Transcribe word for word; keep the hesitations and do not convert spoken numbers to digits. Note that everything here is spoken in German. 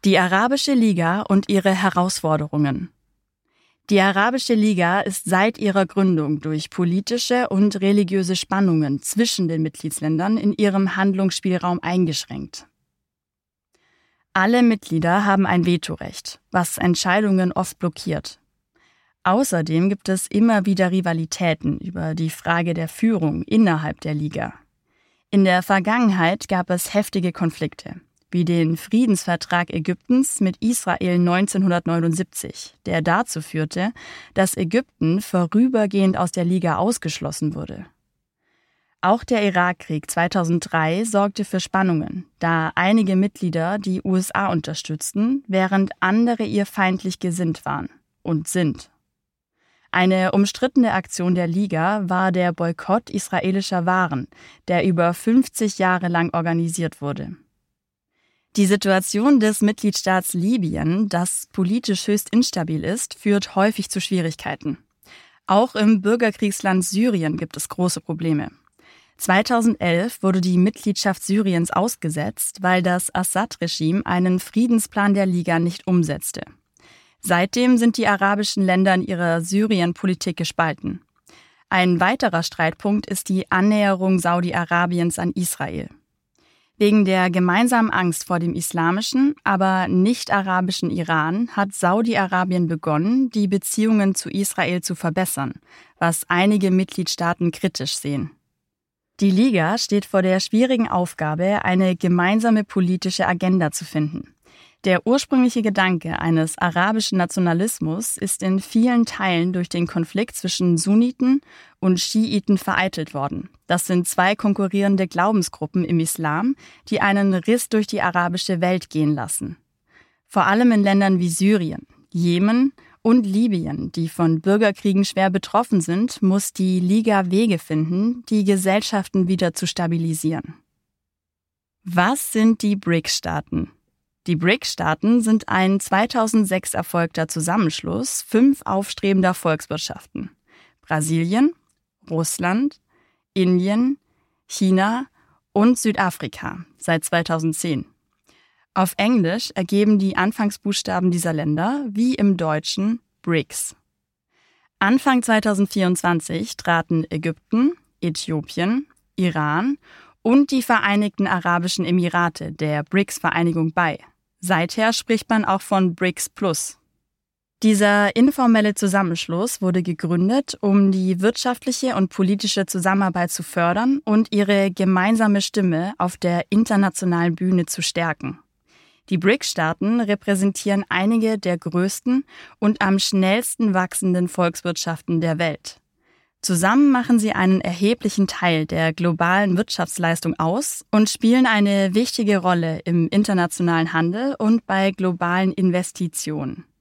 Die Arabische Liga und ihre Herausforderungen. Die Arabische Liga ist seit ihrer Gründung durch politische und religiöse Spannungen zwischen den Mitgliedsländern in ihrem Handlungsspielraum eingeschränkt. Alle Mitglieder haben ein Vetorecht, was Entscheidungen oft blockiert. Außerdem gibt es immer wieder Rivalitäten über die Frage der Führung innerhalb der Liga. In der Vergangenheit gab es heftige Konflikte, wie den Friedensvertrag Ägyptens mit Israel neunzehnhundertneunundsiebzig, der dazu führte, dass Ägypten vorübergehend aus der Liga ausgeschlossen wurde. Auch der Irakkrieg zweitausenddrei sorgte für Spannungen, da einige Mitglieder die U S A unterstützten, während andere ihr feindlich gesinnt waren und sind. Eine umstrittene Aktion der Liga war der Boykott israelischer Waren, der über fünfzig Jahre lang organisiert wurde. Die Situation des Mitgliedstaats Libyen, das politisch höchst instabil ist, führt häufig zu Schwierigkeiten. Auch im Bürgerkriegsland Syrien gibt es große Probleme. zweitausendelf wurde die Mitgliedschaft Syriens ausgesetzt, weil das Assad-Regime einen Friedensplan der Liga nicht umsetzte. Seitdem sind die arabischen Länder in ihrer Syrien-Politik gespalten. Ein weiterer Streitpunkt ist die Annäherung Saudi-Arabiens an Israel. Wegen der gemeinsamen Angst vor dem islamischen, aber nicht arabischen Iran hat Saudi-Arabien begonnen, die Beziehungen zu Israel zu verbessern, was einige Mitgliedstaaten kritisch sehen. Die Liga steht vor der schwierigen Aufgabe, eine gemeinsame politische Agenda zu finden. Der ursprüngliche Gedanke eines arabischen Nationalismus ist in vielen Teilen durch den Konflikt zwischen Sunniten und Schiiten vereitelt worden. Das sind zwei konkurrierende Glaubensgruppen im Islam, die einen Riss durch die arabische Welt gehen lassen. Vor allem in Ländern wie Syrien, Jemen und Libyen, die von Bürgerkriegen schwer betroffen sind, muss die Liga Wege finden, die Gesellschaften wieder zu stabilisieren. Was sind die B R I C S-Staaten? Die B R I C-Staaten sind ein zweitausendsechs erfolgter Zusammenschluss fünf aufstrebender Volkswirtschaften: Brasilien, Russland, Indien, China und Südafrika seit zweitausendzehn. Auf Englisch ergeben die Anfangsbuchstaben dieser Länder, wie im Deutschen, B R I C S. Anfang zweitausendvierundzwanzig traten Ägypten, Äthiopien, Iran und die Vereinigten Arabischen Emirate der B R I C S-Vereinigung bei. Seither spricht man auch von B R I C S Plus. Dieser informelle Zusammenschluss wurde gegründet, um die wirtschaftliche und politische Zusammenarbeit zu fördern und ihre gemeinsame Stimme auf der internationalen Bühne zu stärken. Die B R I C S-Staaten repräsentieren einige der größten und am schnellsten wachsenden Volkswirtschaften der Welt. Zusammen machen sie einen erheblichen Teil der globalen Wirtschaftsleistung aus und spielen eine wichtige Rolle im internationalen Handel und bei globalen Investitionen.